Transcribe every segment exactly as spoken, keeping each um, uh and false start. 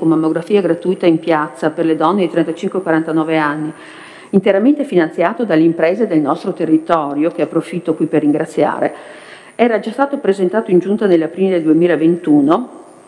con mammografia gratuita in piazza per le donne di trentacinque quarantanove anni, interamente finanziato dalle imprese del nostro territorio, che approfitto qui per ringraziare, era già stato presentato in giunta nell'aprile del duemilaventuno,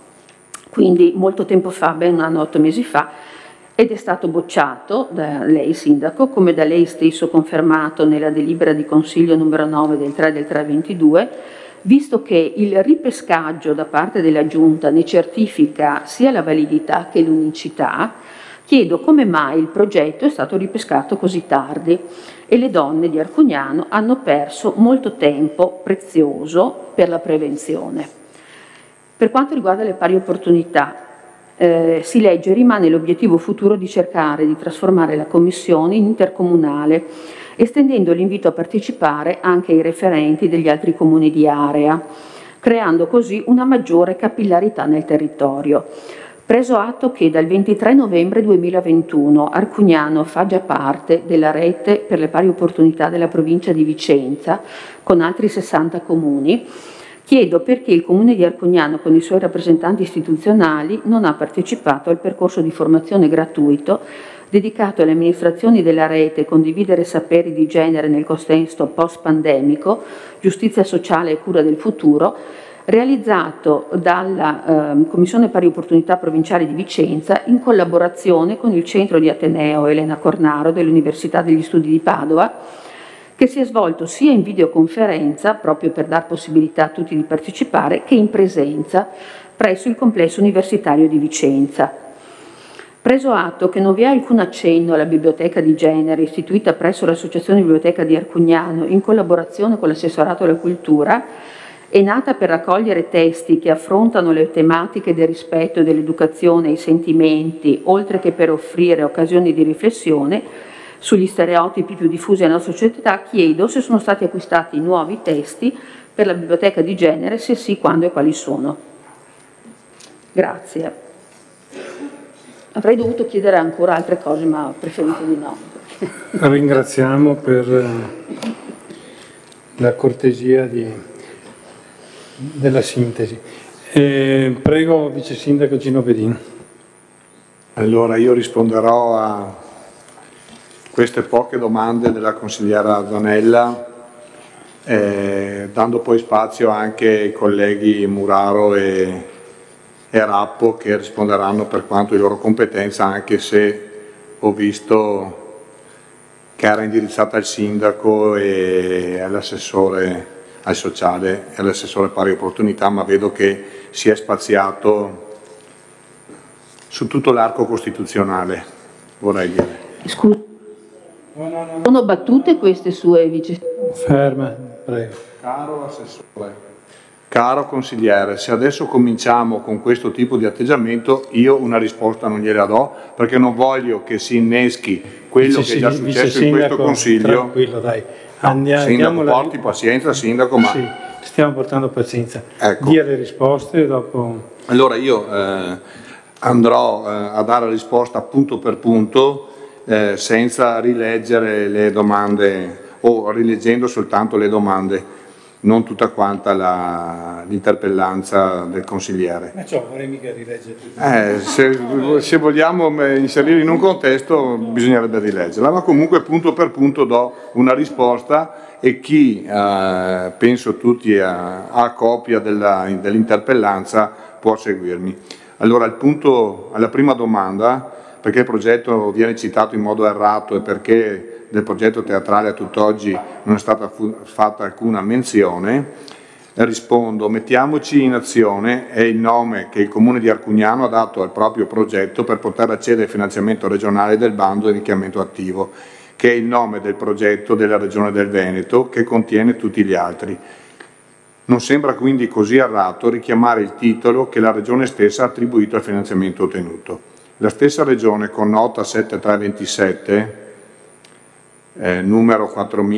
quindi molto tempo fa, ben un anno e otto mesi fa, ed è stato bocciato da lei, Sindaco, come da lei stesso confermato nella delibera di Consiglio numero nove del tre del tre ventidue, visto che il ripescaggio da parte della Giunta ne certifica sia la validità che l'unicità. Chiedo come mai il progetto è stato ripescato così tardi e le donne di Arcugnano hanno perso molto tempo prezioso per la prevenzione. Per quanto riguarda le pari opportunità, eh, si legge: rimane l'obiettivo futuro di cercare di trasformare la commissione in intercomunale, estendendo l'invito a partecipare anche ai referenti degli altri comuni di area, creando così una maggiore capillarità nel territorio. Preso atto che dal ventitré novembre duemilaventuno Arcugnano fa già parte della rete per le pari opportunità della provincia di Vicenza, con altri sessanta comuni, chiedo perché il Comune di Arcugnano, con i suoi rappresentanti istituzionali, non ha partecipato al percorso di formazione gratuito dedicato alle amministrazioni della rete Condividere saperi di genere nel contesto post-pandemico, giustizia sociale e cura del futuro, realizzato dalla eh, Commissione Pari Opportunità Provinciale di Vicenza in collaborazione con il Centro di Ateneo Elena Cornaro dell'Università degli Studi di Padova, che si è svolto sia in videoconferenza, proprio per dar possibilità a tutti di partecipare, che in presenza presso il complesso universitario di Vicenza. Preso atto che non vi è alcun accenno alla biblioteca di genere istituita presso l'Associazione Biblioteca di Arcugnano in collaborazione con l'Assessorato alla Cultura, è nata per raccogliere testi che affrontano le tematiche del rispetto e dell'educazione ai sentimenti, oltre che per offrire occasioni di riflessione sugli stereotipi più diffusi nella nostra società, chiedo se sono stati acquistati nuovi testi per la biblioteca di genere, se sì, quando e quali sono. Grazie. Avrei dovuto chiedere ancora altre cose, ma ho preferito di no. La ringraziamo per la cortesia di, della sintesi. Eh, prego, Vice Sindaco Gino Pedin. Allora, io risponderò a queste poche domande della consigliera Zanella, eh, dando poi spazio anche ai colleghi Muraro e, e Rappo, che risponderanno per quanto di loro competenza, anche se ho visto che era indirizzata al sindaco e all'assessore al sociale e all'assessore pari opportunità, ma vedo che si è spaziato su tutto l'arco costituzionale, vorrei dire. Scusa. Sono battute queste sue, vice? Ferma, prego. Caro assessore, caro consigliere, se adesso cominciamo con questo tipo di atteggiamento, io una risposta non gliela do, perché non voglio che si inneschi quello vice, che è già successo in questo Consiglio. Tranquillo, dai. Andiamo, no, sindaco, andiamo porti la... pazienza, Sindaco, ma... Sì, stiamo portando pazienza. Ecco. Dia le risposte e dopo... Allora io eh, andrò eh, a dare risposta punto per punto, Eh, senza rileggere le domande o rileggendo soltanto le domande, non tutta quanta l'interpellanza del consigliere. Ma ciò vorrei mica rileggere. Eh, se, se vogliamo inserire in un contesto bisognerebbe rileggerla, ma comunque punto per punto do una risposta e chi, eh, penso tutti a, a copia dell'interpellanza può seguirmi. Allora, il punto, alla prima domanda, perché il progetto viene citato in modo errato e perché del progetto teatrale a tutt'oggi non è stata fatta alcuna menzione, rispondo: mettiamoci in azione è il nome che il Comune di Arcugnano ha dato al proprio progetto per poter accedere al finanziamento regionale del bando di richiamamento attivo, che è il nome del progetto della Regione del Veneto, che contiene tutti gli altri. Non sembra quindi così errato richiamare il titolo che la Regione stessa ha attribuito al finanziamento ottenuto. La stessa Regione, con nota settantatré eh, numero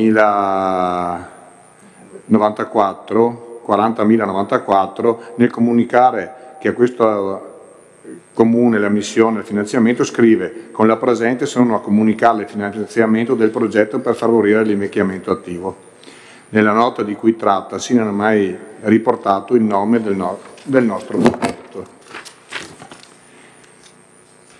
quattromila novantaquattro, nel comunicare che a questo Comune la missione e il finanziamento scrive: con la presente sono a comunicare il finanziamento del progetto per favorire l'invecchiamento attivo. Nella nota di cui trattasi non è mai riportato il nome del, no del nostro progetto.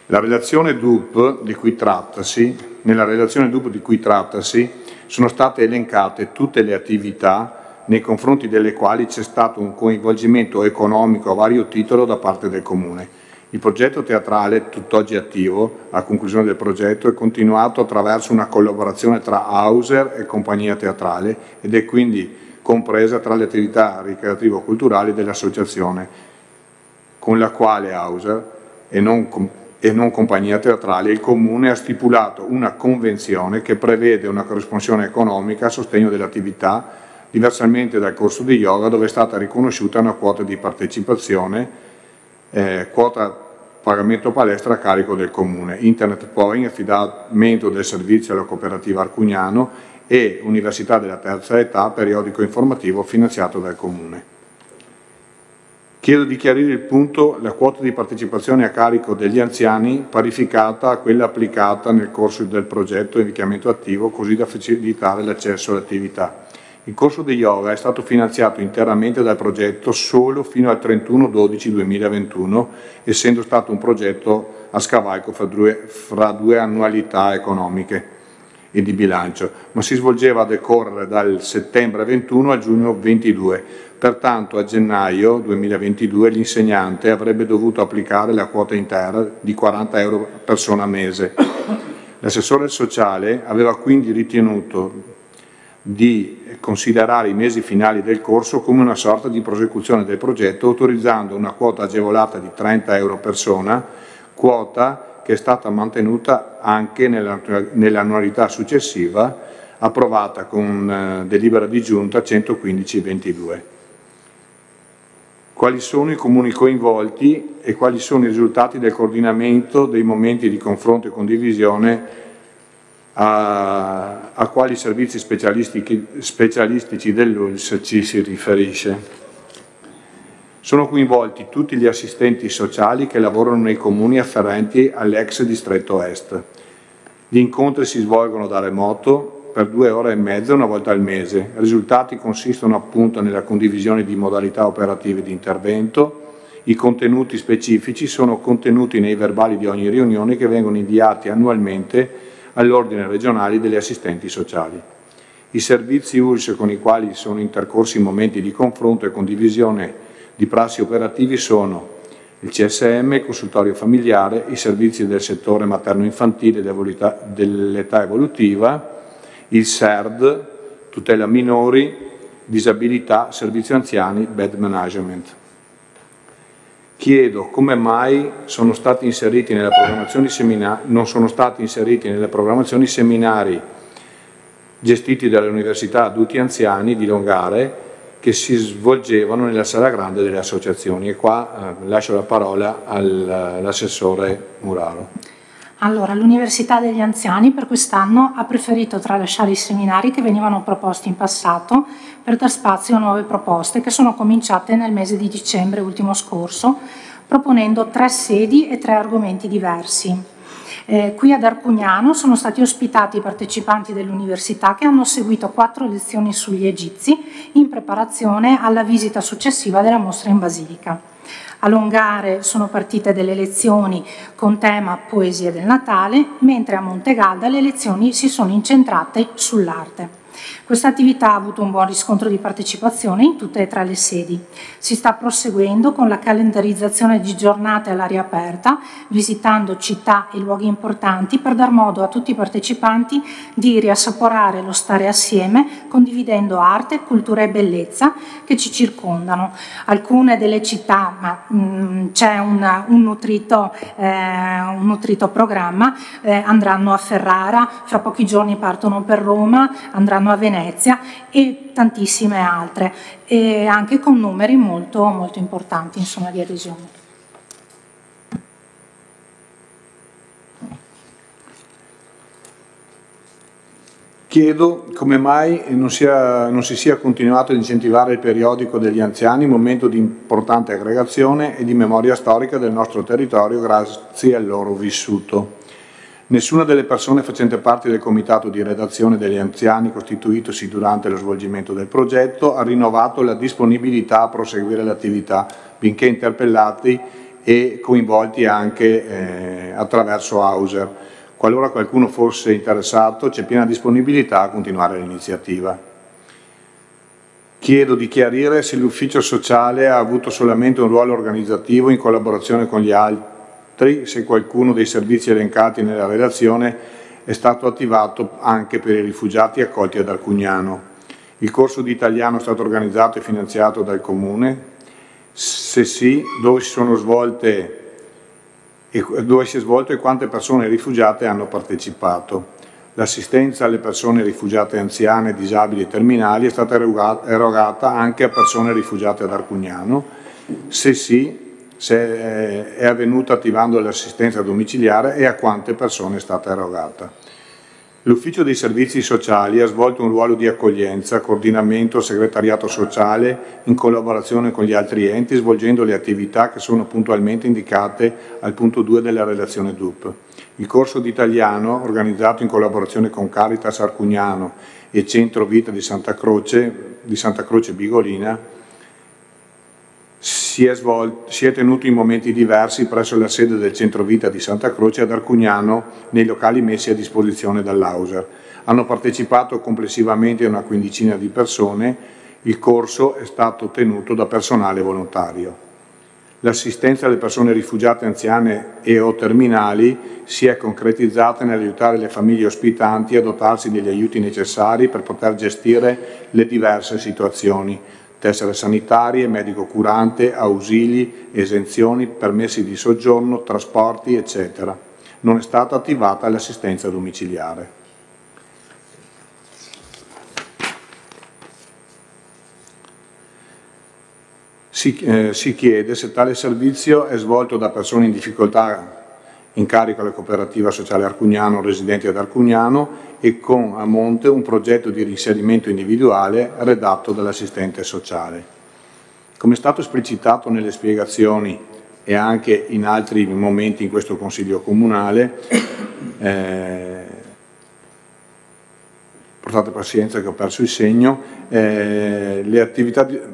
La relazione D U P di cui trattasi, nella relazione D U P di cui trattasi sono state elencate tutte le attività nei confronti delle quali c'è stato un coinvolgimento economico a vario titolo da parte del Comune. Il progetto teatrale, tutt'oggi attivo, a conclusione del progetto, è continuato attraverso una collaborazione tra Hauser e compagnia teatrale ed è quindi compresa tra le attività ricreativo-culturali dell'associazione, con la quale Hauser e non, e non compagnia teatrale, il Comune ha stipulato una convenzione che prevede una corresponsione economica a sostegno dell'attività, diversamente dal corso di yoga dove è stata riconosciuta una quota di partecipazione, Eh, quota pagamento palestra a carico del Comune, Internet Point, affidamento del servizio alla cooperativa Arcugnano e Università della Terza Età, periodico informativo finanziato dal Comune. Chiedo di chiarire il punto, la quota di partecipazione a carico degli anziani parificata a quella applicata nel corso del progetto Invecchiamento Attivo, così da facilitare l'accesso all'attività. Il corso di yoga è stato finanziato interamente dal progetto solo fino al trentuno dodici duemilaventuno, essendo stato un progetto a scavalco fra due, fra due annualità economiche e di bilancio, ma si svolgeva a decorrere dal settembre ventuno al giugno ventidue. Pertanto a gennaio duemilaventidue l'insegnante avrebbe dovuto applicare la quota intera di quaranta euro per persona mese. L'assessore sociale aveva quindi ritenuto di considerare i mesi finali del corso come una sorta di prosecuzione del progetto, autorizzando una quota agevolata di trenta euro persona, quota che è stata mantenuta anche nell'annualità successiva, approvata con eh, delibera di giunta centoquindici ventidue. Quali sono i comuni coinvolti e quali sono i risultati del coordinamento dei momenti di confronto e condivisione A, a quali servizi specialistici dell'U L S ci si riferisce. Sono coinvolti tutti gli assistenti sociali che lavorano nei comuni afferenti all'ex distretto est. Gli incontri si svolgono da remoto per due ore e mezza una volta al mese. I risultati consistono appunto nella condivisione di modalità operative di intervento. I contenuti specifici sono contenuti nei verbali di ogni riunione che vengono inviati annualmente all'ordine regionale degli assistenti sociali. I servizi U L S con i quali sono intercorsi momenti di confronto e condivisione di prassi operativi sono il C S M, il consultorio familiare, i servizi del settore materno-infantile dell'età evolutiva, il S E R D, tutela minori, disabilità, servizio anziani, bed management. Chiedo come mai sono stati inseriti nella programmazione seminari, non sono stati inseriti nelle programmazioni seminari gestiti dall'Università Adulti Anziani di Longare che si svolgevano nella sala grande delle associazioni. E qua eh, lascio la parola all'assessore Muraro. Allora, l'Università degli Anziani per quest'anno ha preferito tralasciare i seminari che venivano proposti in passato per dar spazio a nuove proposte che sono cominciate nel mese di dicembre ultimo scorso, proponendo tre sedi e tre argomenti diversi. Eh, qui ad Arcugnano sono stati ospitati i partecipanti dell'Università che hanno seguito quattro lezioni sugli egizi in preparazione alla visita successiva della mostra in Basilica. A Longare sono partite delle lezioni con tema Poesie del Natale, mentre a Montegalda le lezioni si sono incentrate sull'arte. Questa attività ha avuto un buon riscontro di partecipazione in tutte e tre le sedi. Si sta proseguendo con la calendarizzazione di giornate all'aria aperta, visitando città e luoghi importanti per dar modo a tutti i partecipanti di riassaporare lo stare assieme, condividendo arte, cultura e bellezza che ci circondano. Alcune delle città, ma mh, c'è un, un, nutrito, eh, un nutrito programma, eh, andranno a Ferrara, fra pochi giorni partono per Roma, andranno a Venezia e tantissime altre, e anche con numeri molto, molto importanti insomma, di adesione. Chiedo come mai non, sia, non si sia continuato ad incentivare il periodico degli anziani, momento di importante aggregazione e di memoria storica del nostro territorio grazie al loro vissuto. Nessuna delle persone facenti parte del comitato di redazione degli anziani costituitosi durante lo svolgimento del progetto ha rinnovato la disponibilità a proseguire l'attività, benché interpellati e coinvolti anche eh, attraverso Hauser. Qualora qualcuno fosse interessato, c'è piena disponibilità a continuare l'iniziativa. Chiedo di chiarire se l'ufficio sociale ha avuto solamente un ruolo organizzativo in collaborazione con gli altri, se qualcuno dei servizi elencati nella relazione è stato attivato anche per i rifugiati accolti ad Arcugnano. Il corso di italiano è stato organizzato e finanziato dal Comune? Se sì, dove si sono svolte e dove si è svolto e quante persone rifugiate hanno partecipato? L'assistenza alle persone rifugiate anziane, disabili e terminali è stata erogata anche a persone rifugiate ad Arcugnano? Se sì, se è avvenuta attivando l'assistenza domiciliare e a quante persone è stata erogata? L'Ufficio dei Servizi Sociali ha svolto un ruolo di accoglienza, coordinamento, segretariato sociale in collaborazione con gli altri enti, svolgendo le attività che sono puntualmente indicate al punto due della relazione D U P. Il corso di italiano, organizzato in collaborazione con Caritas Arcugnano e Centro Vita di Santa Croce, di Santa Croce Bigolina, si è, svolto, si è tenuto in momenti diversi presso la sede del Centro Vita di Santa Croce ad Arcugnano, nei locali messi a disposizione dall'Hauser. Hanno partecipato complessivamente una quindicina di persone. Il corso è stato tenuto da personale volontario. L'assistenza alle persone rifugiate anziane e o terminali si è concretizzata nell'aiutare le famiglie ospitanti a dotarsi degli aiuti necessari per poter gestire le diverse situazioni: tessere sanitarie, medico curante, ausili, esenzioni, permessi di soggiorno, trasporti, eccetera. Non è stata attivata l'assistenza domiciliare. Si, eh, si chiede se tale servizio è svolto da persone in difficoltà in carico alla cooperativa sociale Arcugnano residenti ad Arcugnano e con a monte un progetto di reinserimento individuale redatto dall'assistente sociale. Come è stato esplicitato nelle spiegazioni e anche in altri momenti in questo Consiglio Comunale, eh, portate pazienza che ho perso il segno, eh, le attività di,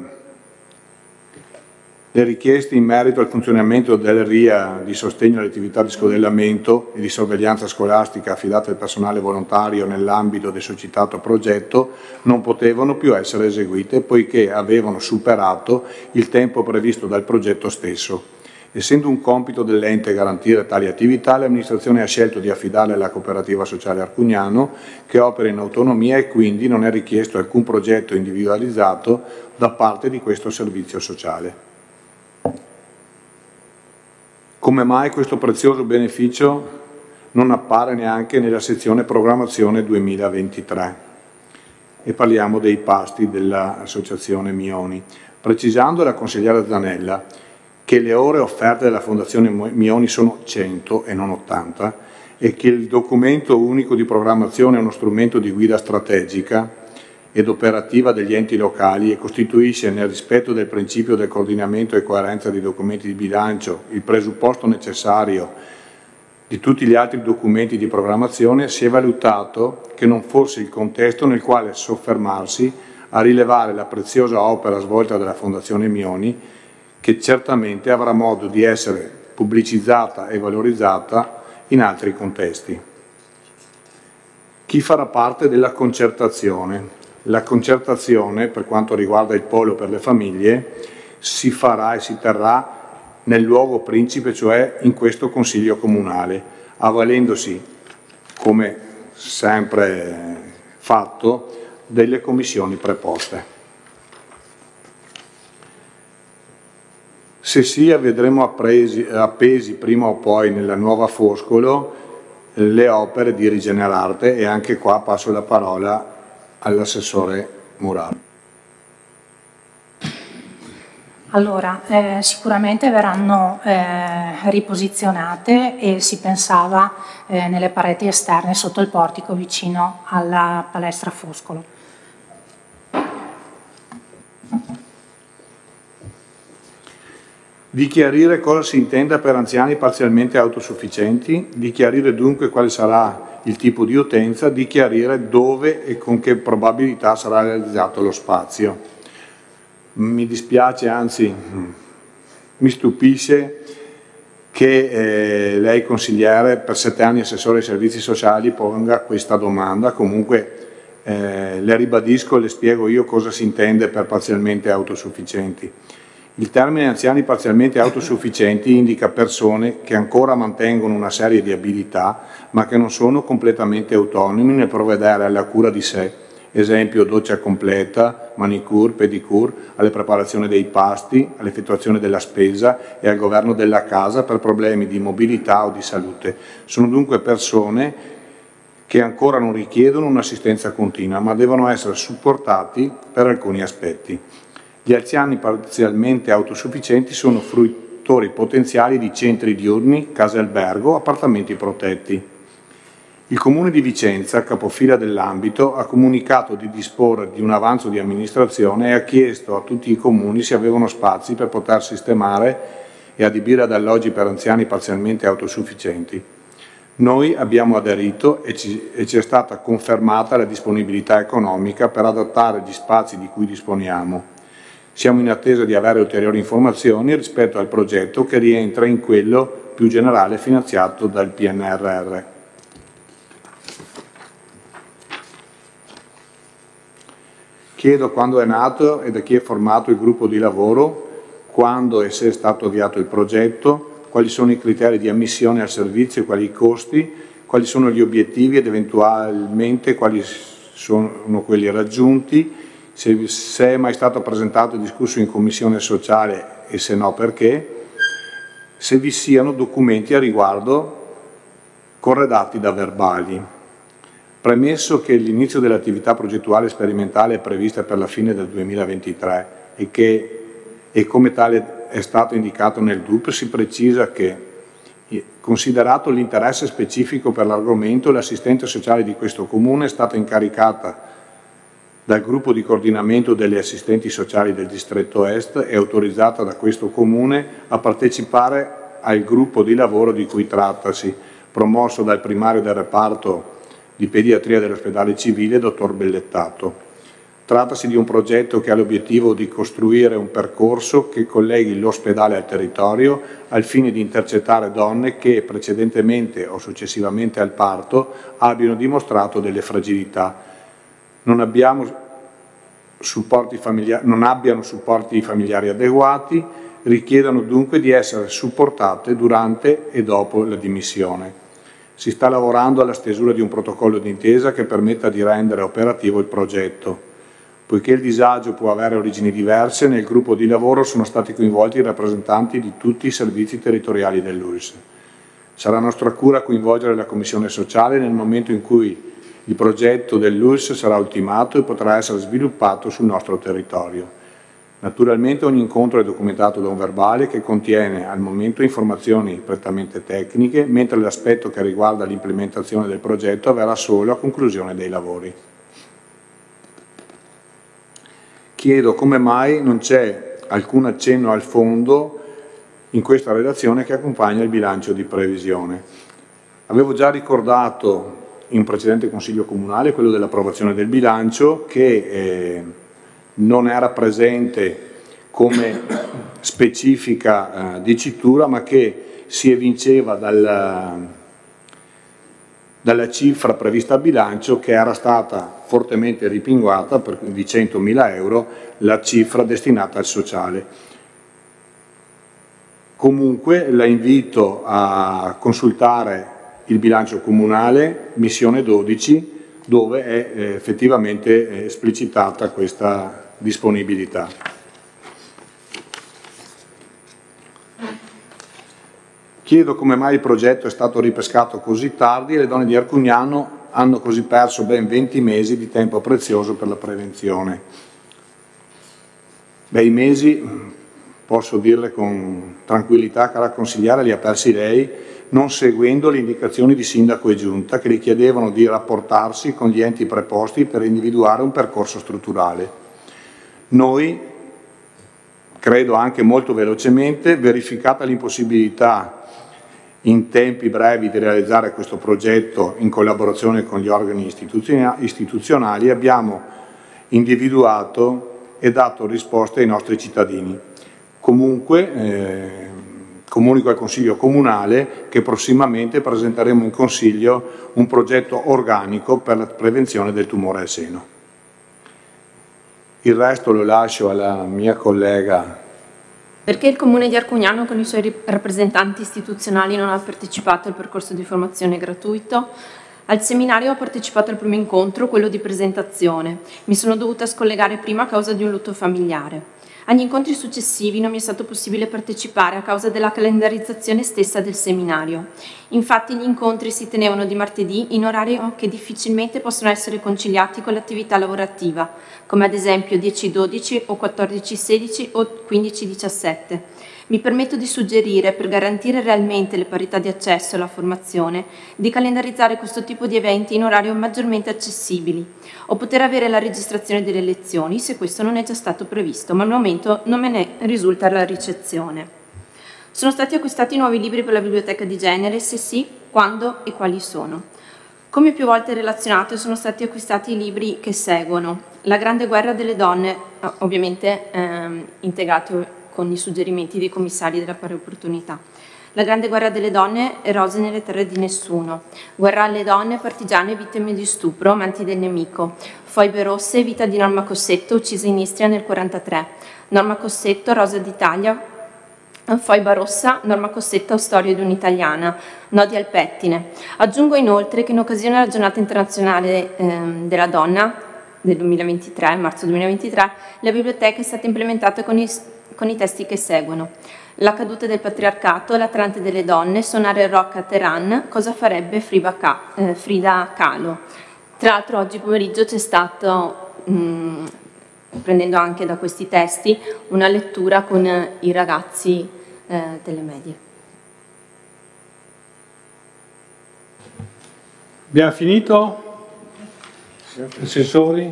Le richieste in merito al funzionamento del R I A di sostegno alle attività di scodellamento e di sorveglianza scolastica affidate al personale volontario nell'ambito del succitato progetto non potevano più essere eseguite poiché avevano superato il tempo previsto dal progetto stesso. Essendo un compito dell'ente garantire tali attività, l'amministrazione ha scelto di affidare alla cooperativa sociale Arcugnano, che opera in autonomia e quindi non è richiesto alcun progetto individualizzato da parte di questo servizio sociale. Come mai questo prezioso beneficio non appare neanche nella sezione programmazione duemilaventitré? E parliamo dei pasti dell'associazione Mioni. Precisando la consigliera Zanella che le ore offerte dalla Fondazione Mioni sono cento e non ottanta e che il documento unico di programmazione è uno strumento di guida strategica ed operativa degli enti locali e costituisce, nel rispetto del principio del coordinamento e coerenza dei documenti di bilancio, il presupposto necessario di tutti gli altri documenti di programmazione, si è valutato che non fosse il contesto nel quale soffermarsi a rilevare la preziosa opera svolta dalla Fondazione Mioni, che certamente avrà modo di essere pubblicizzata e valorizzata in altri contesti. Chi farà parte della concertazione? La concertazione, per quanto riguarda il polo per le famiglie, si farà e si terrà nel luogo principe, cioè in questo Consiglio Comunale, avvalendosi, come sempre fatto, delle commissioni preposte. Se sì, vedremo appresi, appesi prima o poi nella nuova Foscolo le opere di Rigenerarte e anche qua passo la parola all'assessore Muraro. Allora, eh, sicuramente verranno eh, riposizionate e si pensava eh, nelle pareti esterne sotto il portico vicino alla palestra Foscolo. Di chiarire cosa si intenda per anziani parzialmente autosufficienti, di chiarire dunque quale sarà il tipo di utenza, di chiarire dove e con che probabilità sarà realizzato lo spazio. Mi dispiace, anzi mi stupisce che eh, lei consigliere, per sette anni assessore ai servizi sociali, ponga questa domanda. Comunque eh, le ribadisco e le spiego io cosa si intende per parzialmente autosufficienti. Il termine anziani parzialmente autosufficienti indica persone che ancora mantengono una serie di abilità ma che non sono completamente autonomi nel provvedere alla cura di sé, esempio doccia completa, manicure, pedicure, alla preparazione dei pasti, all'effettuazione della spesa e al governo della casa per problemi di mobilità o di salute. Sono dunque persone che ancora non richiedono un'assistenza continua ma devono essere supportati per alcuni aspetti. Gli anziani parzialmente autosufficienti sono fruitori potenziali di centri diurni, case albergo, appartamenti protetti. Il Comune di Vicenza, capofila dell'ambito, ha comunicato di disporre di un avanzo di amministrazione e ha chiesto a tutti i comuni se avevano spazi per poter sistemare e adibire ad alloggi per anziani parzialmente autosufficienti. Noi abbiamo aderito e ci, e ci è stata confermata la disponibilità economica per adattare gli spazi di cui disponiamo. Siamo in attesa di avere ulteriori informazioni rispetto al progetto che rientra in quello più generale finanziato dal P N R R. Chiedo quando è nato e da chi è formato il gruppo di lavoro, quando e se è stato avviato il progetto, quali sono i criteri di ammissione al servizio e quali i costi, quali sono gli obiettivi ed eventualmente quali sono quelli raggiunti, se, se è mai stato presentato e discusso in commissione sociale e se no perché, se vi siano documenti a riguardo corredati da verbali. Premesso che l'inizio dell'attività progettuale sperimentale è prevista per la fine del duemilaventitré e che e come tale è stato indicato nel D U P, si precisa che, considerato l'interesse specifico per l'argomento, l'assistente sociale di questo Comune è stata incaricata dal gruppo di coordinamento delle assistenti sociali del distretto Est e autorizzata da questo Comune a partecipare al gruppo di lavoro di cui trattasi, promosso dal primario del reparto di pediatria dell'ospedale civile, dottor Bellettato. Trattasi di un progetto che ha l'obiettivo di costruire un percorso che colleghi l'ospedale al territorio al fine di intercettare donne che precedentemente o successivamente al parto abbiano dimostrato delle fragilità, non, abbiamo supporti familiari, non abbiano supporti familiari adeguati, richiedono dunque di essere supportate durante e dopo la dimissione. Si sta lavorando alla stesura di un protocollo d'intesa che permetta di rendere operativo il progetto. Poiché il disagio può avere origini diverse, nel gruppo di lavoro sono stati coinvolti i rappresentanti di tutti i servizi territoriali dell'U I S. Sarà nostra cura coinvolgere la Commissione sociale nel momento in cui il progetto dell'U I S sarà ultimato e potrà essere sviluppato sul nostro territorio. Naturalmente ogni incontro è documentato da un verbale che contiene al momento informazioni prettamente tecniche, mentre l'aspetto che riguarda l'implementazione del progetto avverrà solo a conclusione dei lavori. Chiedo come mai non c'è alcun accenno al fondo in questa relazione che accompagna il bilancio di previsione. Avevo già ricordato in precedente Consiglio Comunale quello dell'approvazione del bilancio che eh, non era presente come specifica eh, dicitura ma che si evinceva dal, dalla cifra prevista a bilancio che era stata fortemente ripinguata per, di centomila euro la cifra destinata al sociale. Comunque la invito a consultare il bilancio comunale, missione dodici, dove è eh, effettivamente esplicitata questa disponibilità. Chiedo come mai il progetto è stato ripescato così tardi e le donne di Arcugnano hanno così perso ben venti mesi di tempo prezioso per la prevenzione. Beh, i mesi, posso dirle con tranquillità, cara consigliere, li ha persi lei, non seguendo le indicazioni di sindaco e giunta che richiedevano di rapportarsi con gli enti preposti per individuare un percorso strutturale. Noi, credo anche molto velocemente, verificata l'impossibilità in tempi brevi di realizzare questo progetto in collaborazione con gli organi istituzionali, abbiamo individuato e dato risposte ai nostri cittadini. Comunque, eh, comunico al Consiglio Comunale che prossimamente presenteremo in Consiglio un progetto organico per la prevenzione del tumore al seno. Il resto lo lascio alla mia collega. Perché il Comune di Arcugnano con i suoi rappresentanti istituzionali non ha partecipato al percorso di formazione gratuito? Al seminario ho partecipato al primo incontro, quello di presentazione. Mi sono dovuta scollegare prima a causa di un lutto familiare. Agli incontri successivi non mi è stato possibile partecipare a causa della calendarizzazione stessa del seminario. Infatti gli incontri si tenevano di martedì in orari che difficilmente possono essere conciliati con l'attività lavorativa, come ad esempio dieci dodici o quattordici sedici o quindici diciassette. Mi permetto di suggerire, per garantire realmente le parità di accesso alla formazione, di calendarizzare questo tipo di eventi in orari maggiormente accessibili, o poter avere la registrazione delle lezioni se questo non è già stato previsto, ma al momento non me ne risulta la ricezione. Sono stati acquistati nuovi libri per la biblioteca di Genere? Se sì, quando e quali sono? Come più volte relazionato, sono stati acquistati i libri che seguono: La grande guerra delle donne, ovviamente ehm, integrato con i suggerimenti dei commissari della pari opportunità. La grande guerra delle donne e Rose nelle terre di nessuno. Guerra alle donne, partigiane, vittime di stupro, amanti del nemico. Foibe rosse, vita di Norma Cossetto, uccisa in Istria nel millenovecentoquarantatré. Norma Cossetto, Rosa d'Italia. Foiba rossa, Norma Cossetto, storia di un'italiana. Nodi al pettine. Aggiungo inoltre che in occasione della giornata internazionale ehm, della donna del duemilaventitré, marzo duemilaventitré, la biblioteca è stata implementata con i con i testi che seguono: La caduta del patriarcato, L'Atlante delle donne, Suonare il rock a Teheran, Cosa farebbe Frida, eh, Frida Kahlo. Tra l'altro oggi pomeriggio c'è stato, mh, prendendo anche da questi testi, una lettura con eh, i ragazzi eh, delle medie. Abbiamo finito? Assessori?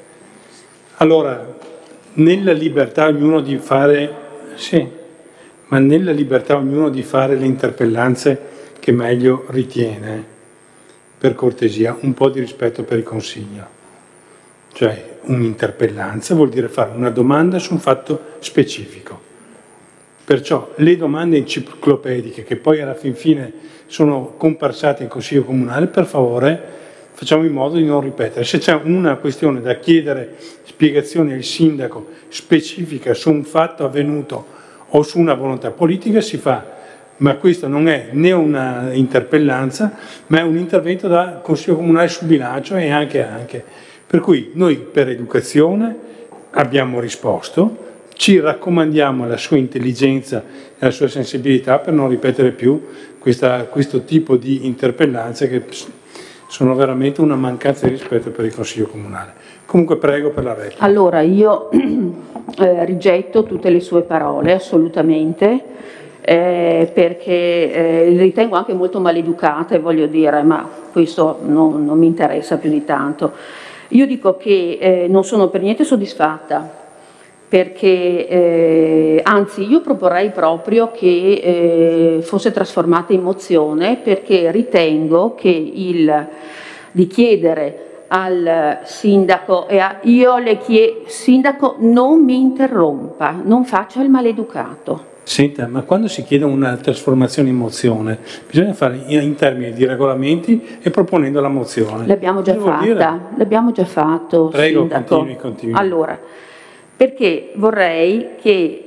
Allora, nella libertà ognuno di fare, sì, ma nella libertà ognuno di fare le interpellanze che meglio ritiene, per cortesia, un po' di rispetto per il Consiglio. Cioè, un'interpellanza vuol dire fare una domanda su un fatto specifico. Perciò le domande enciclopediche, che poi alla fin fine sono comparsate in Consiglio Comunale, per favore, facciamo in modo di non ripetere. Se c'è una questione da chiedere spiegazioni al sindaco specifica su un fatto avvenuto o su una volontà politica, si fa, ma questo non è né una interpellanza, ma è un intervento da Consiglio Comunale sul bilancio e anche anche. Per cui noi per educazione abbiamo risposto, ci raccomandiamo alla sua intelligenza e alla sua sensibilità per non ripetere più questa, questo tipo di interpellanze che sono veramente una mancanza di rispetto per il Consiglio Comunale. Comunque prego per la replica. Allora, io eh, rigetto tutte le sue parole, assolutamente, eh, perché eh, le ritengo anche molto maleducate, voglio dire, ma questo non, non mi interessa più di tanto. Io dico che eh, non sono per niente soddisfatta, perché eh, anzi io proporrei proprio che eh, fosse trasformata in mozione, perché ritengo che il di chiedere al sindaco e a, io le chiedo, sindaco, non mi interrompa, non faccia il maleducato. Senta, ma quando si chiede una trasformazione in mozione bisogna fare in termini di regolamenti e proponendo la mozione. L'abbiamo già fatta, l'abbiamo già fatto. Prego, sindaco. continui, continui. Allora, perché vorrei che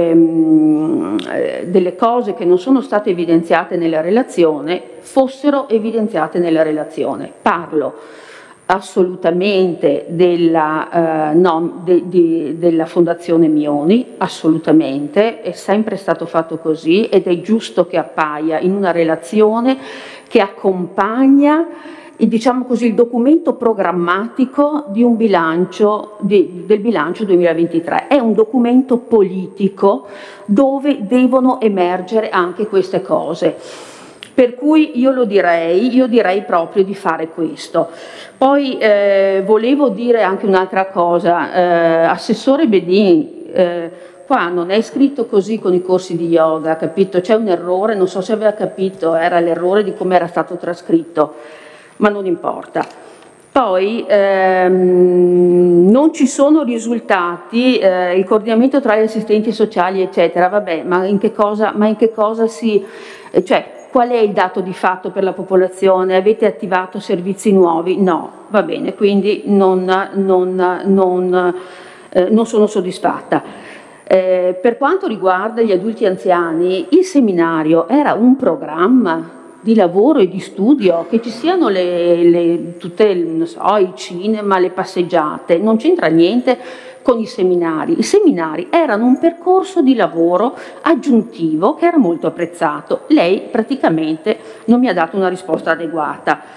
ehm, delle cose che non sono state evidenziate nella relazione fossero evidenziate nella relazione. Parlo assolutamente della, eh, no, de, de, della Fondazione Mioni, assolutamente, è sempre stato fatto così ed è giusto che appaia in una relazione che accompagna e, diciamo così, il documento programmatico di un bilancio, di, del bilancio duemilaventitré. È un documento politico dove devono emergere anche queste cose. Per cui io lo direi, io direi proprio di fare questo. Poi eh, volevo dire anche un'altra cosa, eh, Assessore Bedin, eh, qua non è scritto così con i corsi di yoga, capito? C'è un errore, non so se aveva capito, era l'errore di come era stato trascritto, ma non importa. Poi ehm, non ci sono risultati, eh, il coordinamento tra gli assistenti sociali eccetera, vabbè, ma in che cosa, ma in che cosa si, cioè qual è il dato di fatto per la popolazione? Avete attivato servizi nuovi? No, va bene, quindi non, non, non, eh, non sono soddisfatta. Eh, per quanto riguarda gli adulti anziani, il seminario era un programma di lavoro e di studio, che ci siano le, le, tutte, non so, i cinema, le passeggiate, non c'entra niente con i seminari. I seminari erano un percorso di lavoro aggiuntivo che era molto apprezzato. Lei praticamente non mi ha dato una risposta adeguata.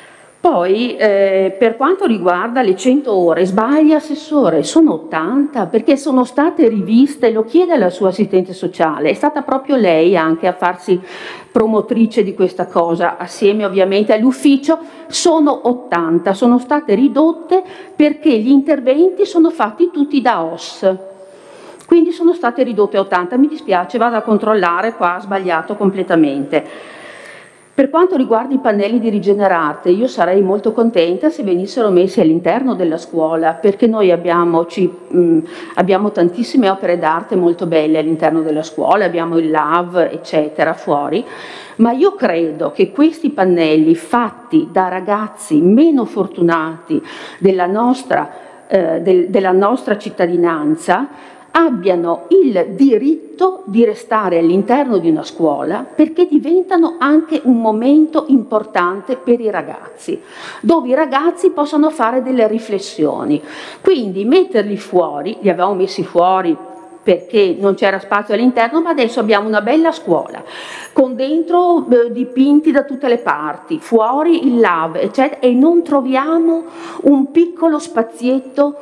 Poi eh, per quanto riguarda le cento ore, sbaglia assessore, sono ottanta perché sono state riviste, lo chiede alla sua assistente sociale, è stata proprio lei anche a farsi promotrice di questa cosa, assieme ovviamente all'ufficio, sono ottanta, sono state ridotte perché gli interventi sono fatti tutti da O S. Quindi sono state ridotte a ottanta, mi dispiace, vado a controllare, qua ha sbagliato completamente. Per quanto riguarda i pannelli di Rigenerate, io sarei molto contenta se venissero messi all'interno della scuola, perché noi abbiamo, ci, mh, abbiamo tantissime opere d'arte molto belle all'interno della scuola, abbiamo il Lav, eccetera, fuori, ma io credo che questi pannelli fatti da ragazzi meno fortunati della nostra, eh, del, della nostra cittadinanza abbiano il diritto di restare all'interno di una scuola perché diventano anche un momento importante per i ragazzi, dove i ragazzi possano fare delle riflessioni. Quindi metterli fuori, li avevamo messi fuori perché non c'era spazio all'interno, ma adesso abbiamo una bella scuola, con dentro eh, dipinti da tutte le parti, fuori il Lav, eccetera, e non troviamo un piccolo spazietto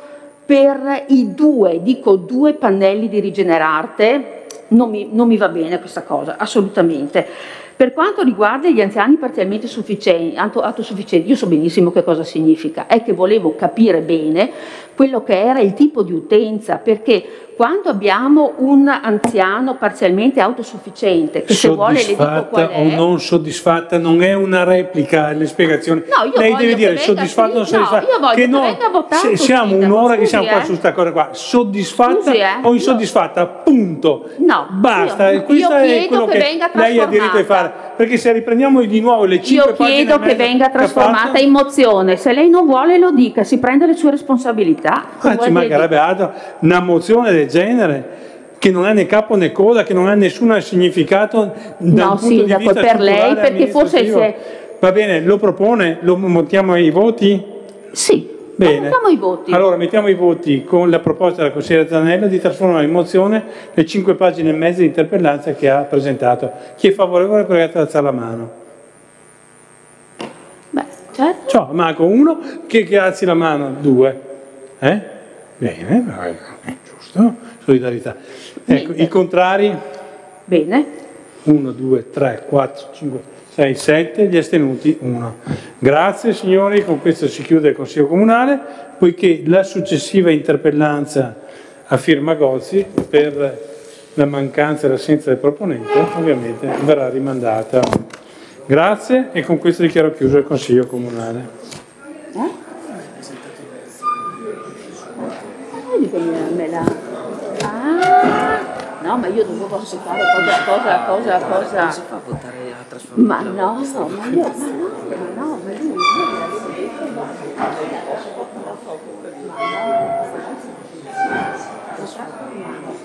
per i due, dico due pannelli di Rigenerate, non mi, non mi va bene questa cosa, assolutamente. Per quanto riguarda gli anziani parzialmente sufficienti, autosufficienti, io so benissimo che cosa significa, è che volevo capire bene quello che era il tipo di utenza, perché quando abbiamo un anziano parzialmente autosufficiente, che se vuole le dico qual è, o non soddisfatta, non è una replica alle spiegazioni. No, io lei deve dire soddisfatto o non soddisfatta. No, io voglio che, che no, venga votato. Se, siamo un'ora che siamo scusi, qua eh. su questa cosa qua, soddisfatta Scusi, eh. o insoddisfatta, punto. No, basta. io, Questo io è quello che, che venga lei ha diritto di fare. Perché se riprendiamo di nuovo le cinque io pagine chiedo e che mezza venga trasformata fatto, in mozione, se lei non vuole lo dica, si prende le sue responsabilità. ma ci mancherebbe altro, una mozione del genere che non ha né capo né coda, che non ha nessun significato da no, un punto sindaco, di vista per lei, perché forse se... Va bene, lo propone, lo montiamo ai voti? Sì, bene. Mettiamo i voti. Allora mettiamo i voti con la proposta della consigliera Zanella di trasformare in mozione le cinque pagine e mezza di interpellanza che ha presentato. Chi è favorevole prego ad alzare la mano. Beh, certo. Ciao, manco uno, che, che alzi la mano, due. Eh? Bene, giusto, solidarietà. Ecco, i contrari? Bene. uno, due, tre, quattro, cinque, sei, sette, gli astenuti uno. Grazie signori, con questo si chiude il Consiglio Comunale, poiché la successiva interpellanza a firma Gozzi, per la mancanza e l'assenza del proponente, ovviamente verrà rimandata. Grazie e con questo dichiaro chiuso il Consiglio Comunale. Eh? Me la... Ah, no, ma io dovevo aspettare cosa, cosa, cosa, cosa. Non si fa votare a trasformare. Ma no, no, ma io, ma no, ma no, ma lui, lui